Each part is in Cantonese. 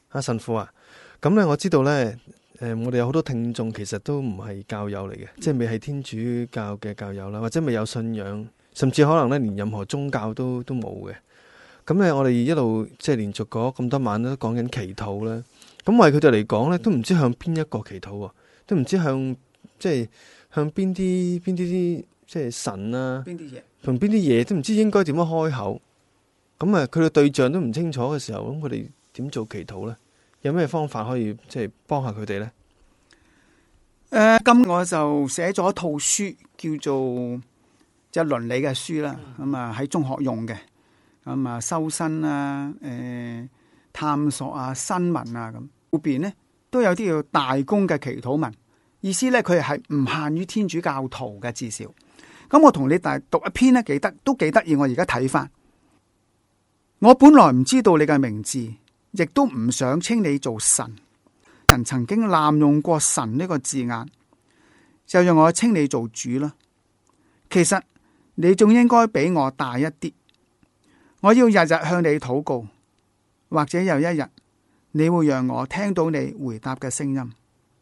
神父啊，咁咧我知道咧，我哋有好多聽眾其實都唔係教友嚟嘅，即係未係天主教嘅教友啦，或者未有信仰，甚至可能咧連任何宗教都冇嘅。咁咧我哋一路即係連續嗰咁多晚都講緊祈禱啦。咁為佢哋嚟講咧，都唔知向邊一個祈禱喎，都唔知向邊啲即係神啊，同邊啲嘢都唔知應該點樣開口。咁啊，佢嘅對象都唔清楚嘅時候，咁佢哋點做祈禱咧？有咩方法可以即係幫下佢哋咧？ 咁我就寫咗一套書，叫做即係倫理嘅書啦。咁啊喺中學用嘅，咁啊修身啊，探索啊，新聞啊，咁後邊呢都有啲叫大公嘅祈禱文，意思咧佢係唔限於天主教徒嘅，至少。咁我同你大讀一篇呢，都幾得意。我而家睇翻。我本來唔知道你嘅名字，亦都唔想稱你做神。人曾經濫用過神呢個字眼，就讓我稱你做主啦。其實你仲應該比我大一啲。我要日日向你禱告，或者有一日你會讓我聽到你回答嘅聲音。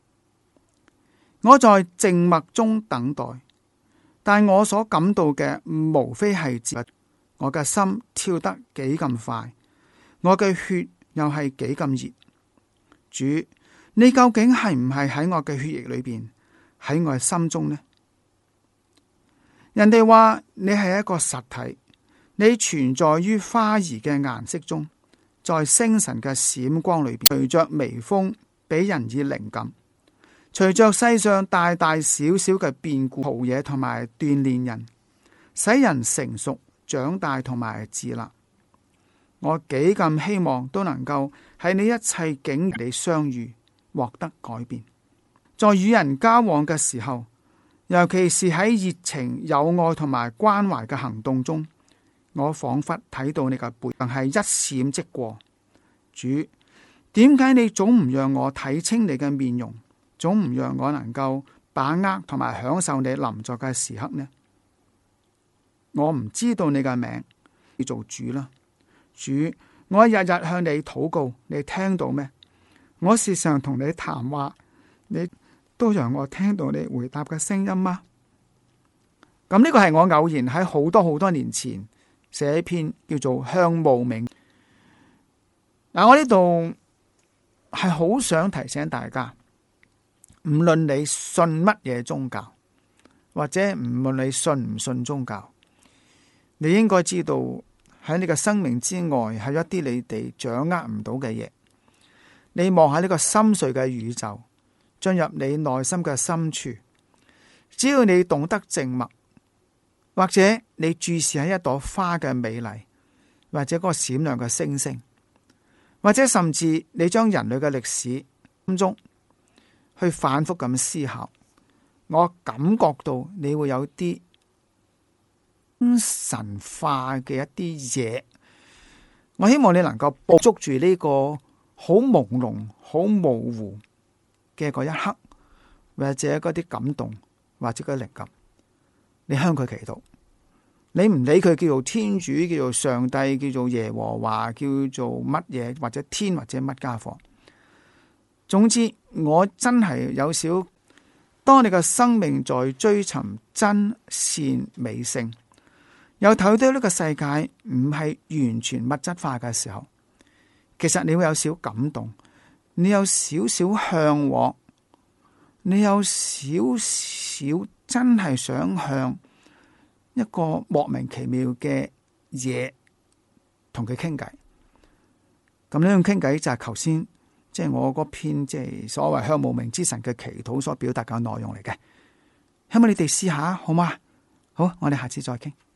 我在靜默中等待，但我所感到嘅無非係自我嘅心跳得幾咁快，我嘅血又係幾咁熱。主，你究竟係唔係喺我嘅血液裏邊，喺我嘅心中呢？人哋話你係一個實體，你存在於花兒嘅顏色中，在星辰嘅閃光裏邊，隨着微風俾人以靈感，隨着世上大大小小嘅變故、陶冶同埋鍛煉人，使人成熟、長大同埋自立。我幾咁希望都能夠喺你一切境地相遇，獲得改變。在與人交往嘅時候，尤其是喺熱情、友愛同埋關懷嘅行動中，我仿佛睇到你嘅背影係一閃即過。主，點解你總唔讓我睇清你嘅面容，總唔讓我能夠把握同埋享受你臨在嘅時刻呢？我唔知道你嘅名，你做主啦。主，我日日向你禱告，你聽到咩？我時常同你談話，你都讓我聽到你回答嘅聲音嗎？咁呢個係我偶然喺好多年前寫一篇叫做《向無名》。我呢度係好想提醒大家，唔論你信乜嘢宗教，或者唔論你信唔信宗教，你應該知道喺你嘅生命之外係一啲你哋掌握唔到嘅嘢。你望下呢個深邃嘅宇宙，進入你內心嘅深處，只要你懂得靜默，或者你注視喺一朵花嘅美麗，或者嗰個閃亮嘅星星，或者甚至你將人類嘅歷史心中去反覆咁思考，我感覺到你會有啲神化嘅一啲嘢。我希望你能夠捕捉住呢個好朦朧、好模糊嘅嗰一刻，或者嗰啲感動，或者嗰啲靈感，你向佢祈禱。你唔理佢叫做天主、叫做上帝、叫做耶和華、叫做乜嘢，或者天或者乜家伙。總之，我真係有少，當你嘅生命在追尋真善美性，又睇到呢個世界唔係完全物質化嘅時候，其實你會有少感動，你有少少向往，你有少少真係想向一個莫名其妙嘅嘢同佢傾偈。咁呢種傾偈就係頭先即係我嗰篇即係所謂向無名之神嘅祈禱所表達嘅內容嚟嘅。希望你哋試下好嗎？好，我哋下次再傾。